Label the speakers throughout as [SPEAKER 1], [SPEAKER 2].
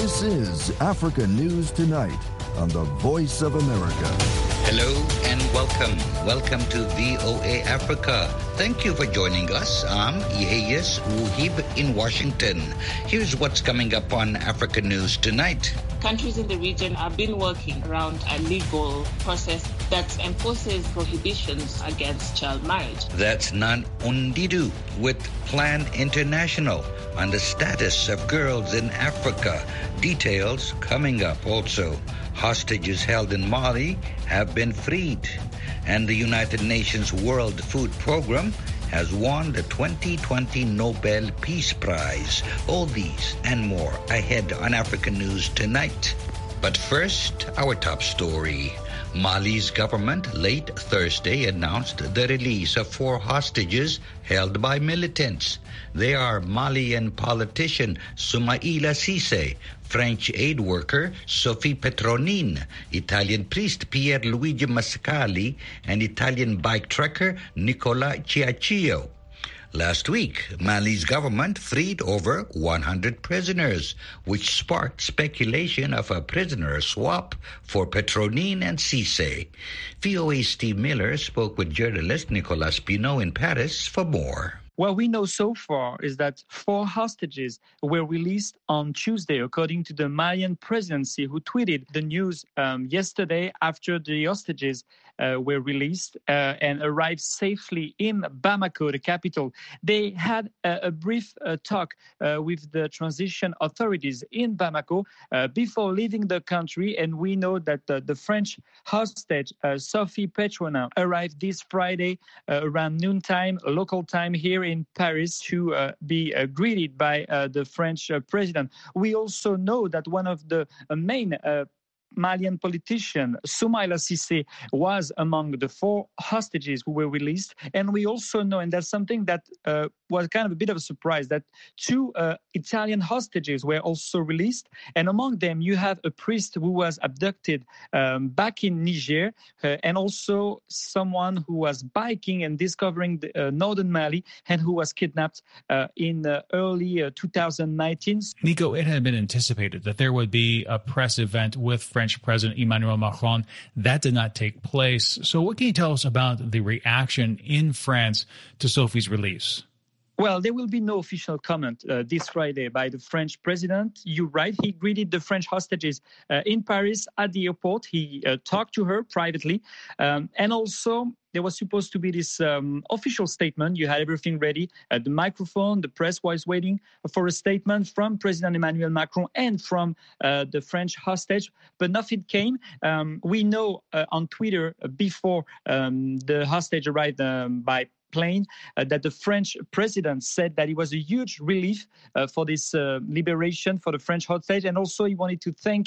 [SPEAKER 1] This is Africa News Tonight on the Voice of America.
[SPEAKER 2] Hello and welcome. Welcome to VOA Africa. Thank you for joining us. I'm Iheyes Wuhib in Washington. Here's what's coming up on Africa News Tonight.
[SPEAKER 3] Countries in the region have been working around a legal process that enforces prohibitions against child marriage.
[SPEAKER 2] That's Nan Undidu with Plan International on the status of girls in Africa. Details coming up also. Hostages held in Mali have been freed. And the United Nations World Food Program has won the 2020 Nobel Peace Prize. All these and more ahead on Africa News Tonight. But first, our top story. Mali's government late Thursday announced the release of 4 hostages held by militants. They are Malian politician Soumaïla Cissé, French aid worker Sophie Petronin, Italian priest Pierluigi Mascali, and Italian bike trucker Nicola Ciaccio. Last week, Mali's government freed over 100 prisoners, which sparked speculation of a prisoner swap for Petronin and Cissé. VOA's Steve Miller spoke with journalist Nicolas Pinault in Paris for more.
[SPEAKER 4] What we know so far is that 4 hostages were released on Tuesday, according to the Malian presidency, who tweeted the news yesterday after the hostages were released and arrived safely in Bamako, the capital. They had a brief talk with the transition authorities in Bamako before leaving the country, and we know that the French hostage, Sophie Petronin, arrived this Friday around noontime, local time here in Paris, to be greeted by the French president. We also know that one of the main Malian politician, Soumaïla Cissé, was among the 4 hostages who were released. And we also know, and that's something that was kind of a bit of a surprise, that 2 Italian hostages were also released. And among them, you have a priest who was abducted back in Niger, and also someone who was biking and discovering the, northern Mali, and who was kidnapped in early 2019.
[SPEAKER 5] Nico, it had been anticipated that there would be a press event with French President Emmanuel Macron. That did not take place. So what can you tell us about the reaction in France to Sophie's release?
[SPEAKER 4] Well, there will be no official comment this Friday by the French president. You're right. He greeted the French hostages in Paris at the airport. He talked to her privately. And also, there was supposed to be this official statement. You had everything ready. The microphone, the press was waiting for a statement from President Emmanuel Macron and from the French hostage, but nothing came. We know on Twitter before the hostage arrived by plane that the French president said that it was a huge relief for this liberation for the French hostage, and also he wanted to thank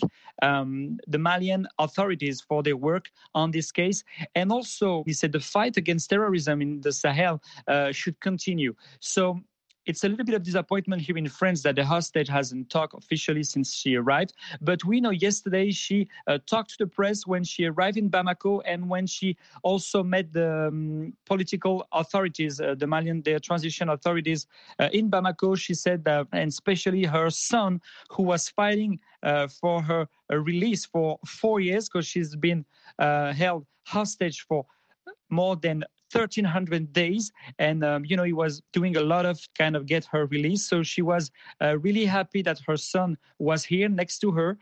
[SPEAKER 4] the Malian authorities for their work on this case. And also he said the fight against terrorism in the Sahel should continue. So it's a little bit of disappointment here in France that the hostage hasn't talked officially since she arrived. But we know yesterday she talked to the press when she arrived in Bamako, and when she also met the political authorities, the Malian, their transition authorities in Bamako. She said that, and especially her son, who was fighting for her release for 4 years, because she's been held hostage for more than 1,300 days. And, he was doing a lot of kind of get her release. So she was really happy that her son was here next to her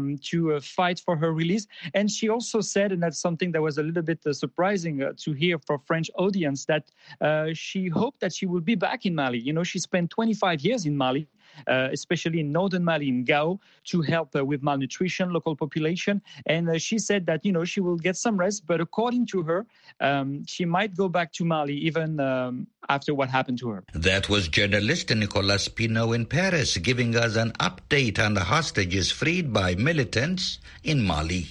[SPEAKER 4] to fight for her release. And she also said, and that's something that was a little bit surprising to hear for French audience, that she hoped that she will be back in Mali. You know, she spent 25 years in Mali. Especially in northern Mali, in Gao, to help with malnutrition, local population. And she said that, she will get some rest. But according to her, she might go back to Mali even after what happened to her.
[SPEAKER 2] That was journalist Nicolas Pinault in Paris, giving us an update on the hostages freed by militants in Mali.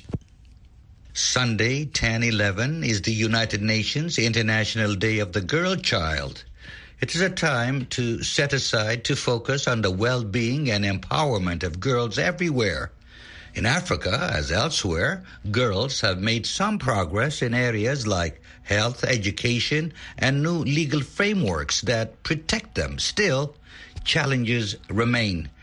[SPEAKER 2] Sunday, 10/11, is the United Nations International Day of the Girl Child. It is a time to set aside to focus on the well-being and empowerment of girls everywhere. In Africa, as elsewhere, girls have made some progress in areas like health, education, and new legal frameworks that protect them. Still, challenges remain.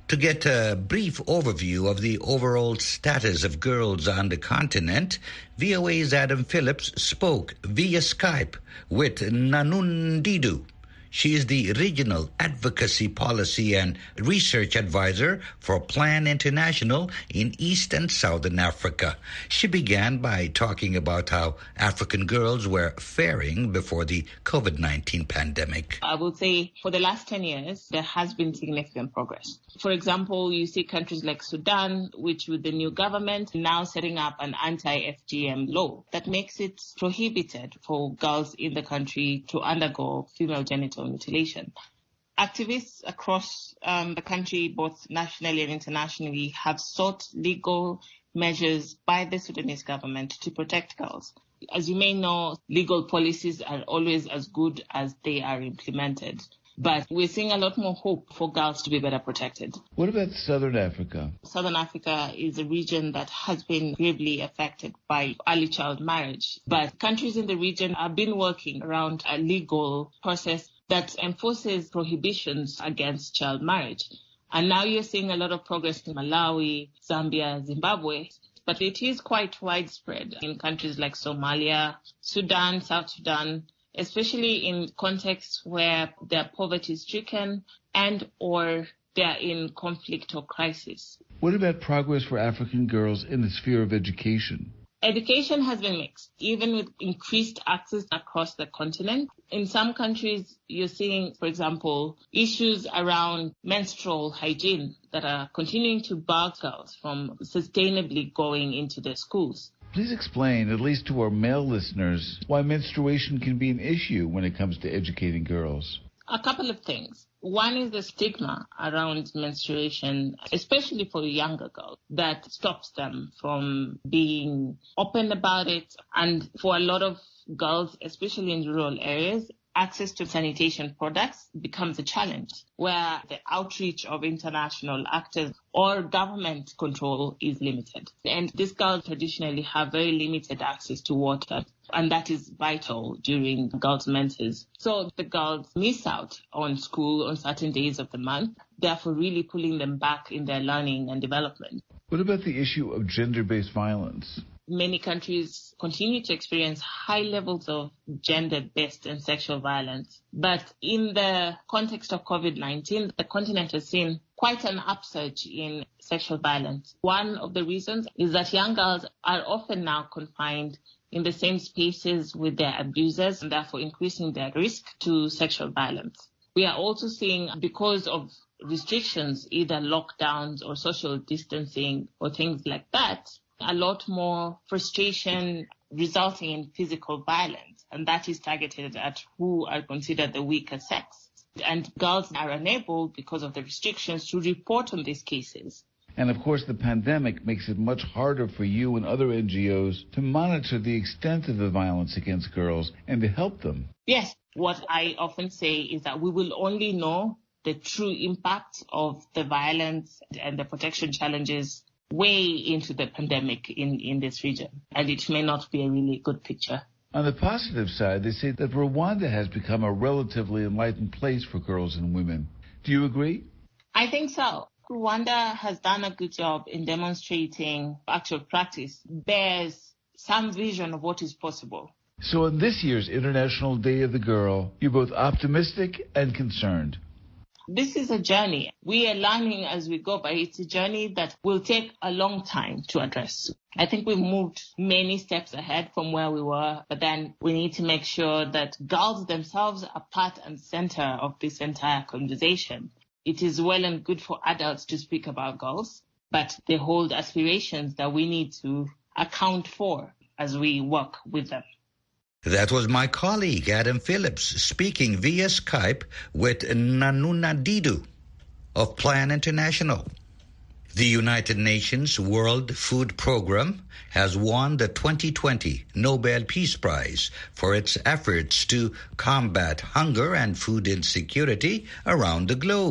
[SPEAKER 2] To get a brief overview of the overall status of girls on the continent, VOA's Adam Phillips spoke via Skype with Nanun Didu. She is the Regional Advocacy Policy and Research Advisor for Plan International in East and Southern Africa. She began by talking about how African girls were faring before the COVID-19 pandemic.
[SPEAKER 3] I would say for the last 10 years, there has been significant progress. For example, you see countries like Sudan, which with the new government now setting up an anti-FGM law that makes it prohibited for girls in the country to undergo female genital mutilation. Activists across the country, both nationally and internationally, have sought legal measures by the Sudanese government to protect girls. As you may know, legal policies are always as good as they are implemented. But we're seeing a lot more hope for girls to be better protected.
[SPEAKER 6] What about Southern Africa?
[SPEAKER 3] Southern Africa is a region that has been gravely affected by early child marriage. But countries in the region have been working around a legal process that enforces prohibitions against child marriage. And now you're seeing a lot of progress in Malawi, Zambia, Zimbabwe. But it is quite widespread in countries like Somalia, Sudan, South Sudan, especially in contexts where they're poverty-stricken and or they're in conflict or crisis.
[SPEAKER 6] What about progress for African girls in the sphere of education?
[SPEAKER 3] Education has been mixed, even with increased access across the continent. In some countries, you're seeing, for example, issues around menstrual hygiene that are continuing to bar girls from sustainably going into their schools.
[SPEAKER 6] Please explain, at least to our male listeners, why menstruation can be an issue when it comes to educating girls.
[SPEAKER 3] A couple of things. One is the stigma around menstruation, especially for younger girls, that stops them from being open about it. And for a lot of girls, especially in rural areas, access to sanitation products becomes a challenge, where the outreach of international actors or government control is limited. And these girls traditionally have very limited access to water, and that is vital during girls' menses. So the girls miss out on school on certain days of the month, therefore really pulling them back in their learning and development.
[SPEAKER 6] What about the issue of gender-based violence?
[SPEAKER 3] Many countries continue to experience high levels of gender-based and sexual violence. But in the context of COVID-19, the continent has seen quite an upsurge in sexual violence. One of the reasons is that young girls are often now confined in the same spaces with their abusers, and therefore increasing their risk to sexual violence. We are also seeing, because of restrictions, either lockdowns or social distancing or things like that, a lot more frustration resulting in physical violence, and that is targeted at who are considered the weaker sex. And girls are unable, because of the restrictions, to report on these cases.
[SPEAKER 6] And of course, the pandemic makes it much harder for you and other NGOs to monitor the extent of the violence against girls and to help them.
[SPEAKER 3] Yes, what I often say is that we will only know the true impact of the violence and the protection challenges way into the pandemic in this region, and it may not be a really good picture.
[SPEAKER 6] On the positive side, they say that Rwanda has become a relatively enlightened place for girls and women. Do you agree?
[SPEAKER 3] I think so. Rwanda has done a good job in demonstrating actual practice, bears some vision of what is possible.
[SPEAKER 6] So on this year's International Day of the Girl, you're both optimistic and concerned.
[SPEAKER 3] This is a journey. We are learning as we go, but it's a journey that will take a long time to address. I think we've moved many steps ahead from where we were, but then we need to make sure that girls themselves are part and center of this entire conversation. It is well and good for adults to speak about girls, but they hold aspirations that we need to account for as we work with them.
[SPEAKER 2] That was my colleague, Adam Phillips, speaking via Skype with Nanuna Didu of Plan International. The United Nations World Food Programme has won the 2020 Nobel Peace Prize for its efforts to combat hunger and food insecurity around the globe.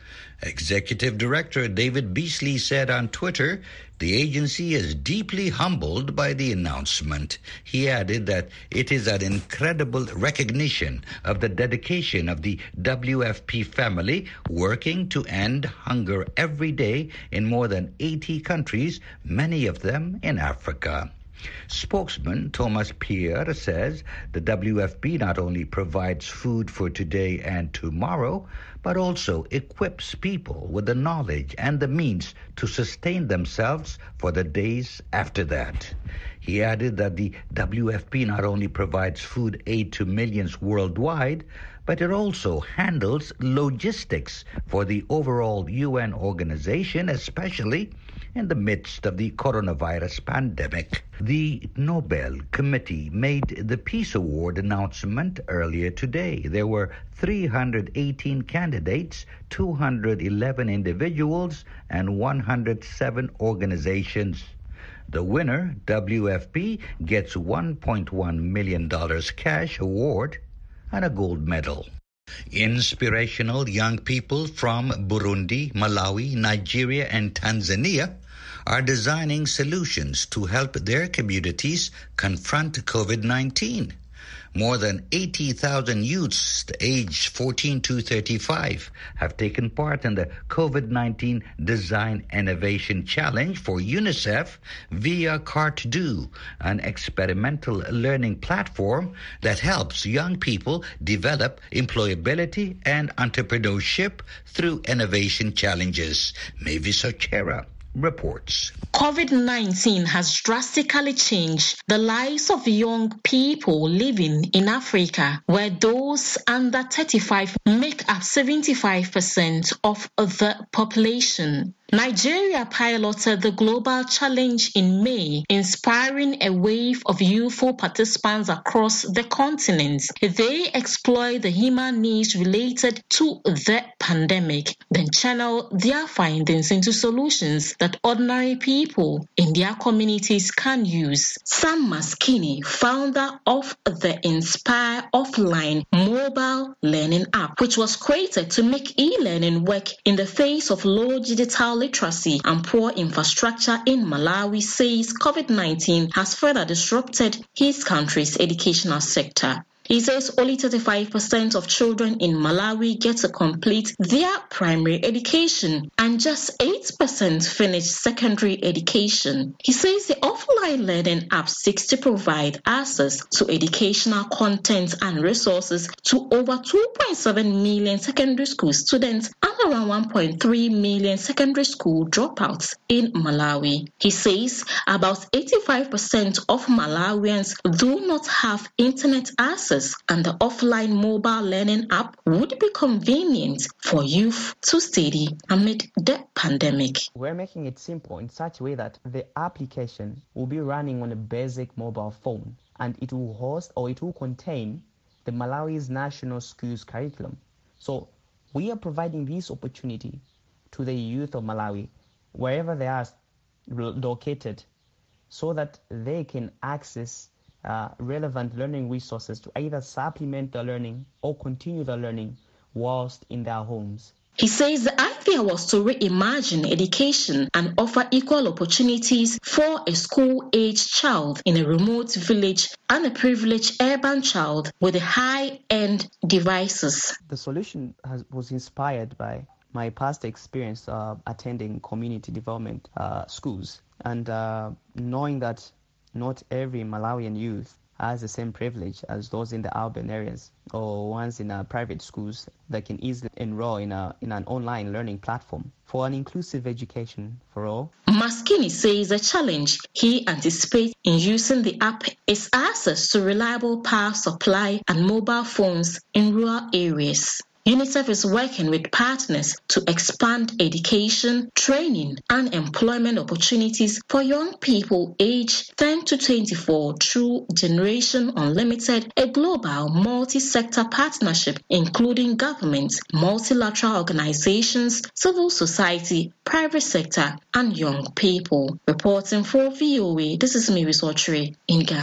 [SPEAKER 2] Executive Director David Beasley said on Twitter the agency is deeply humbled by the announcement. He added that it is an incredible recognition of the dedication of the WFP family working to end hunger every day in more than 80 countries, many of them in Africa. Spokesman Thomas Pierre says the WFP not only provides food for today and tomorrow, but also equips people with the knowledge and the means to sustain themselves for the days after that. He added that the WFP not only provides food aid to millions worldwide, but it also handles logistics for the overall UN organization, especially in the midst of the coronavirus pandemic. The Nobel Committee made the Peace Award announcement earlier today. There were 318 candidates, 211 individuals, and 107 organizations. The winner, WFP, gets $1.1 million cash award and a gold medal. Inspirational young people from Burundi, Malawi, Nigeria, and Tanzania are designing solutions to help their communities confront COVID-19. More than 80,000 youths aged 14 to 35 have taken part in the COVID-19 Design Innovation Challenge for UNICEF via CART-Do, an experimental learning platform that helps young people develop employability and entrepreneurship through innovation challenges. Mavis Ochera reports.
[SPEAKER 7] COVID-19 has drastically changed the lives of young people living in Africa, where those under 35 make up 75% of the population. Nigeria piloted the global challenge in May, inspiring a wave of youthful participants across the continent. They exploit the human needs related to the pandemic, then channel their findings into solutions that ordinary people in their communities can use. Sam Maskini, founder of the Inspire Offline mobile learning app, which was created to make e-learning work in the face of low digital literacy and poor infrastructure in Malawi, says COVID-19 has further disrupted his country's educational sector. He says only 35% of children in Malawi get to complete their primary education and just 8% finish secondary education. He says the offline learning app seeks to provide access to educational content and resources to over 2.7 million secondary school students and around 1.3 million secondary school dropouts in Malawi. He says about 85% of Malawians do not have internet access, and the offline mobile learning app would be convenient for youth to study amid the pandemic.
[SPEAKER 8] We're making it simple in such a way that the application will be running on a basic mobile phone, and it will host or it will contain the Malawi's national schools curriculum. So we are providing this opportunity to the youth of Malawi, wherever they are located, so that they can access relevant learning resources to either supplement their learning or continue their learning whilst in their homes.
[SPEAKER 7] He says the idea was to reimagine education and offer equal opportunities for a school-aged child in a remote village and a privileged urban child with high-end devices.
[SPEAKER 8] The solution was inspired by my past experience attending community development schools, and knowing that not every Malawian youth has the same privilege as those in the urban areas or ones in private schools that can easily enroll in an online learning platform for an inclusive education for all.
[SPEAKER 7] Maskini says the challenge he anticipates in using the app is access to reliable power supply and mobile phones in rural areas. UNICEF is working with partners to expand education, training, and employment opportunities for young people aged 10 to 24 through Generation Unlimited, a global multi-sector partnership including government, multilateral organizations, civil society, private sector, and young people. Reporting for VOA, this is Mavis Ochre in Ghana.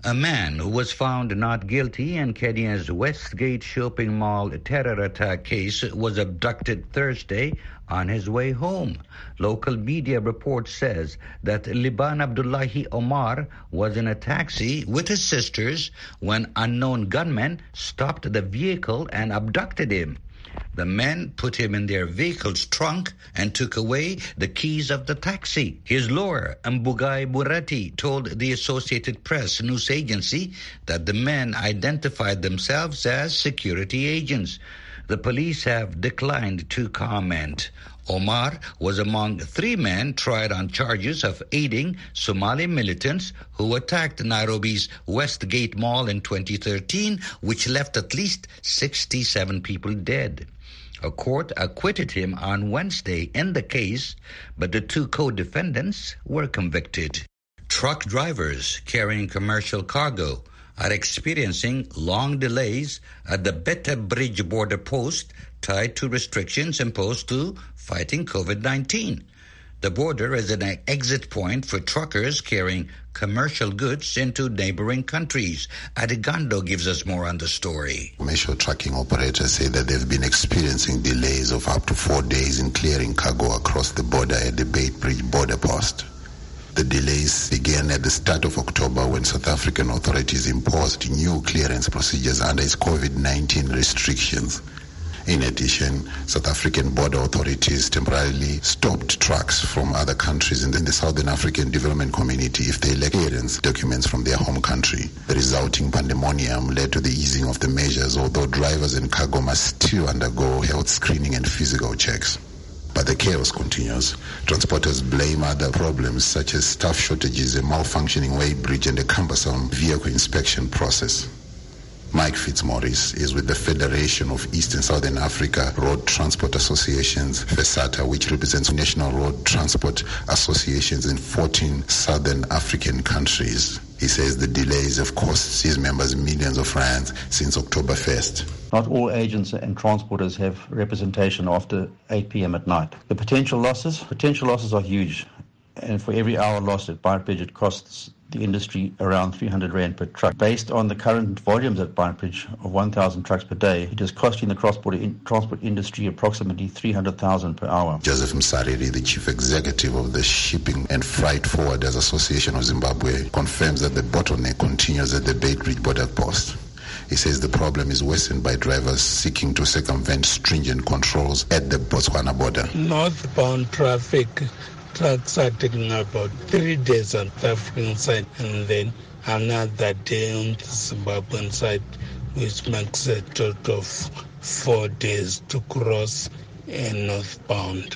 [SPEAKER 2] A man who was found not guilty in Kenya's Westgate shopping mall terror attack case was abducted Thursday on his way home. Local media report says that Liban Abdullahi Omar was in a taxi with his sisters when unknown gunmen stopped the vehicle and abducted him. The men put him in their vehicle's trunk and took away the keys of the taxi. His lawyer, Mbugai Burati, told the Associated Press news agency that the men identified themselves as security agents. The police have declined to comment. Omar was among 3 men tried on charges of aiding Somali militants who attacked Nairobi's Westgate Mall in 2013, which left at least 67 people dead. A court acquitted him on Wednesday in the case, but the 2 co-defendants were convicted. Truck drivers carrying commercial cargo are experiencing long delays at the Beta Bridge border post tied to restrictions imposed to fighting COVID-19. The border is an exit point for truckers carrying commercial goods into neighboring countries. Adigando gives us more on the story.
[SPEAKER 9] Commercial trucking operators say that they've been experiencing delays of up to 4 days in clearing cargo across the border at the Beit Bridge border post. The delays began at the start of October when South African authorities imposed new clearance procedures under its COVID-19 restrictions. In addition, South African border authorities temporarily stopped trucks from other countries in the Southern African Development Community if they lack clearance documents from their home country. The resulting pandemonium led to the easing of the measures, although drivers and cargo must still undergo health screening and physical checks. But the chaos continues. Transporters blame other problems such as staff shortages, a malfunctioning weighbridge, and a cumbersome vehicle inspection process. Mike Fitzmaurice is with the Federation of East and Southern Africa Road Transport Associations, FESATA, which represents national road transport associations in 14 Southern African countries. He says the delays have cost his members millions of rands since October 1st.
[SPEAKER 10] Not all agents and transporters have representation after 8 p.m. at night. The potential losses are huge. And for every hour lost at Beitbridge, it costs the industry around 300 Rand per truck. Based on the current volumes at Beitbridge of 1,000 trucks per day, it is costing the cross-border transport industry approximately 300,000 per hour.
[SPEAKER 9] Joseph Msariri, the chief executive of the Shipping and Freight Forwarders Association of Zimbabwe, confirms that the bottleneck continues at the Beitbridge border post. He says the problem is worsened by drivers seeking to circumvent stringent controls at the Botswana border.
[SPEAKER 11] Northbound traffic, trucks are taking about 3 days on the African side and then another day on the Zimbabwean side, which makes a total of 4 days to cross northbound.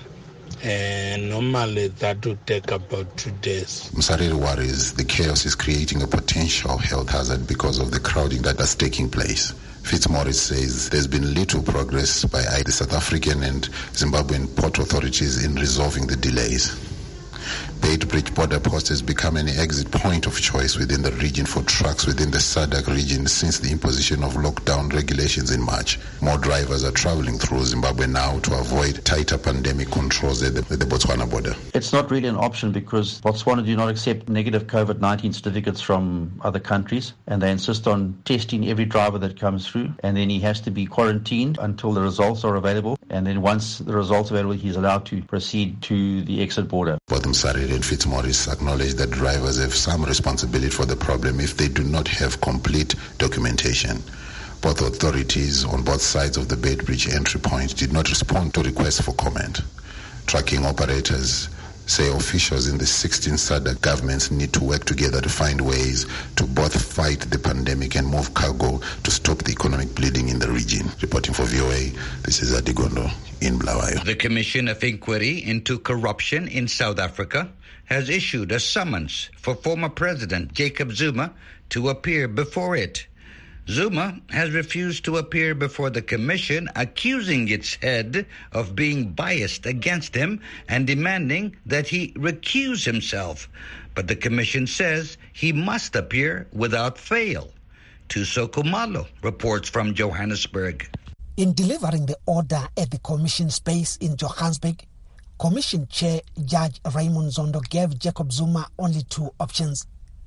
[SPEAKER 11] And normally that would take about 2 days.
[SPEAKER 9] Msariri worries the chaos is creating a potential health hazard because of the crowding that is taking place. Fitzmaurice says there's been little progress by the South African and Zimbabwean port authorities in resolving the delays. Beitbridge border post has become an exit point of choice within the region for trucks within the SADC region since the imposition of lockdown regulations in March. More drivers are traveling through Zimbabwe now to avoid tighter pandemic controls at the Botswana border.
[SPEAKER 10] It's not really an option because Botswana do not accept negative COVID-19 certificates from other countries, and they insist on testing every driver that comes through, and then he has to be quarantined until the results are available, and then once the results are available, he's allowed to proceed to the exit border.
[SPEAKER 9] Both Msariri and Fitzmaurice acknowledge that drivers have some responsibility for the problem if they do not have complete documentation. Both authorities on both sides of the Beitbridge entry point did not respond to requests for comment. Trucking operators say officials in the 16 SADC governments need to work together to find ways to both fight the pandemic and move cargo to stop the economic bleeding in the region. Reporting for VOA, this is Adigondo in Bulawayo.
[SPEAKER 2] The Commission of Inquiry into Corruption in South Africa has issued a summons for former President Jacob Zuma to appear before it. Zuma has refused to appear before the commission, accusing its head of being biased against him and demanding that he recuse himself. But the commission says he must appear without fail. Tuso Kumalo reports from Johannesburg.
[SPEAKER 12] In delivering the order at the commission space in Johannesburg, Commission Chair Judge Raymond Zondo gave Jacob Zuma only 2 options.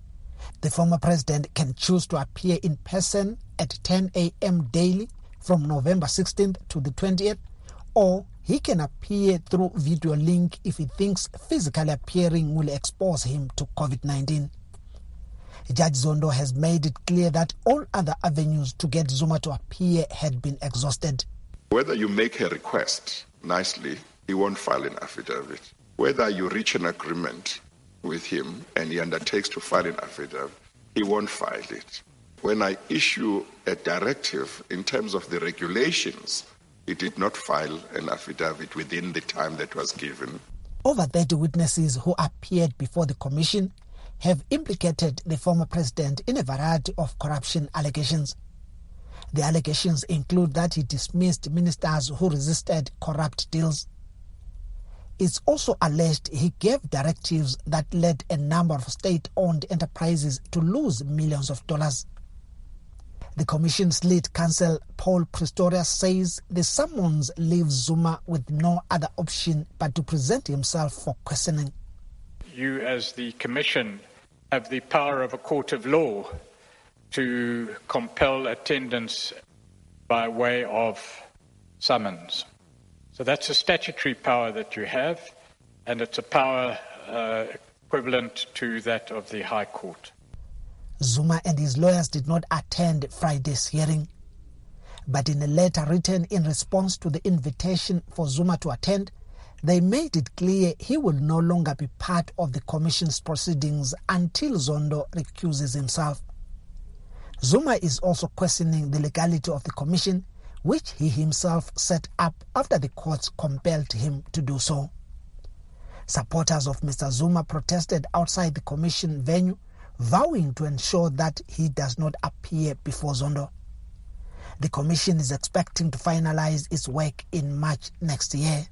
[SPEAKER 12] The former president can choose to appear in person at 10 a.m. daily from November 16th to the 20th, or he can appear through video link if he thinks physically appearing will expose him to COVID-19. Judge Zondo has made it clear that all other avenues to get Zuma to appear had been exhausted.
[SPEAKER 13] Whether you make a request nicely, he won't file an affidavit. Whether you reach an agreement with him and he undertakes to file an affidavit, he won't file it. When I issue a directive in terms of the regulations, he did not file an affidavit within the time that was given.
[SPEAKER 12] Over 30 witnesses who appeared before the commission have implicated the former president in a variety of corruption allegations. The allegations include that he dismissed ministers who resisted corrupt deals. It's also alleged he gave directives that led a number of state-owned enterprises to lose millions of dollars. The commission's lead counsel, Paul Pistorius, says the summons leaves Zuma with no other option but to present himself for questioning.
[SPEAKER 14] You, as the commission, have the power of a court of law to compel attendance by way of summons. So that's a statutory power that you have, and it's a power equivalent to that of the High Court.
[SPEAKER 12] Zuma and his lawyers did not attend Friday's hearing, but in a letter written in response to the invitation for Zuma to attend, they made it clear he will no longer be part of the commission's proceedings until Zondo recuses himself. Zuma is also questioning the legality of the commission, which he himself set up after the courts compelled him to do so. Supporters of Mr. Zuma protested outside the commission venue, vowing to ensure that he does not appear before Zondo. The commission is expecting to finalize its work in March next year.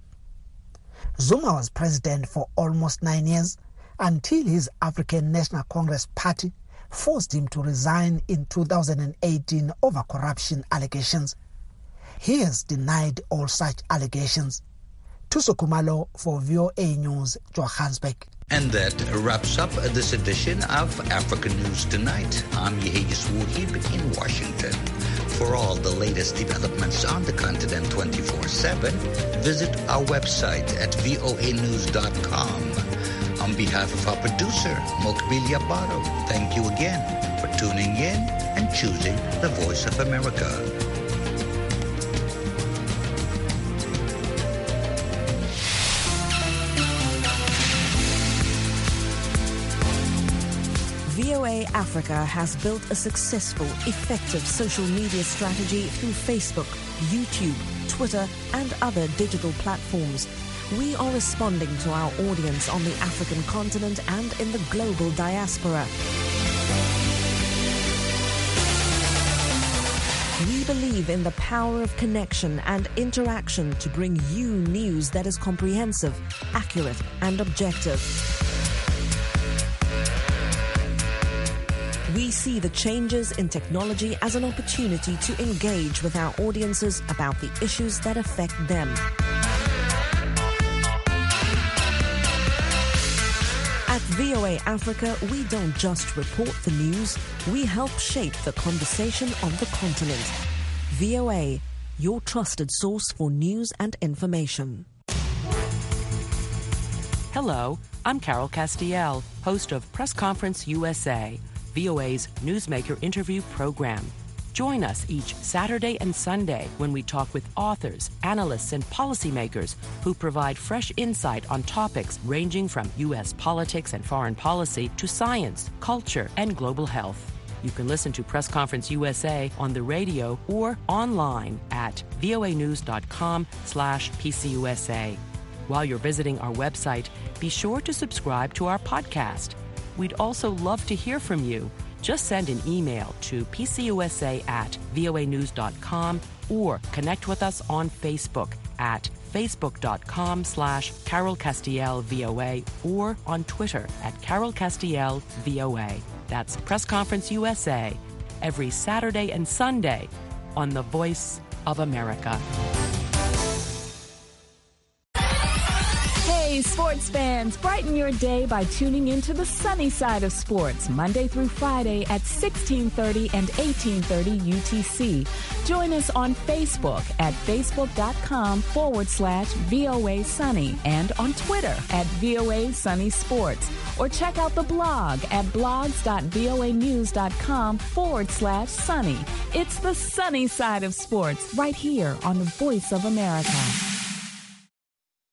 [SPEAKER 12] Zuma was president for almost 9 years until his African National Congress party forced him to resign in 2018 over corruption allegations. He has denied all such allegations. Thuso Khumalo for VOA News, Johannesburg.
[SPEAKER 2] And that wraps up this edition of African News Tonight. I'm Yehidis Wuhib in Washington. For all the latest developments on the continent 24/7, visit our website at voanews.com. On behalf of our producer, Mokbil Baro, thank you again for tuning in and choosing the Voice of America.
[SPEAKER 15] VOA Africa has built a successful, effective social media strategy through Facebook, YouTube, Twitter, and other digital platforms. We are responding to our audience on the African continent and in the global diaspora. We believe in the power of connection and interaction to bring you news that is comprehensive, accurate, and objective. We see the changes in technology as an opportunity to engage with our audiences about the issues that affect them. At VOA Africa, we don't just report the news, we help shape the conversation on the continent. VOA, your trusted source for news and information.
[SPEAKER 16] Hello, I'm Carol Castiel, host of Press Conference USA, VOA's newsmaker interview program. Join us each Saturday and Sunday when we talk with authors, analysts, and policymakers who provide fresh insight on topics ranging from U.S. politics and foreign policy to science, culture, and global health. You can listen to Press Conference USA on the radio or online at voanews.com/PCUSA. While you're visiting our website, be sure to subscribe to our podcast. We'd also love to hear from you. Just send an email to pcusa@voanews.com or connect with us on Facebook at facebook.com/Carol Castiel VOA or on Twitter at Carol Castiel VOA. That's Press Conference USA every Saturday and Sunday on the Voice of America.
[SPEAKER 17] Hey, Hey, sports fans, brighten your day by tuning into the sunny side of sports, Monday through Friday at 1630 and 1830 UTC. Join us on Facebook at facebook.com/VOA Sunny and on Twitter at VOA Sunny Sports. Or check out the blog at blogs.voanews.com/sunny. It's the sunny side of sports right here on the Voice of America.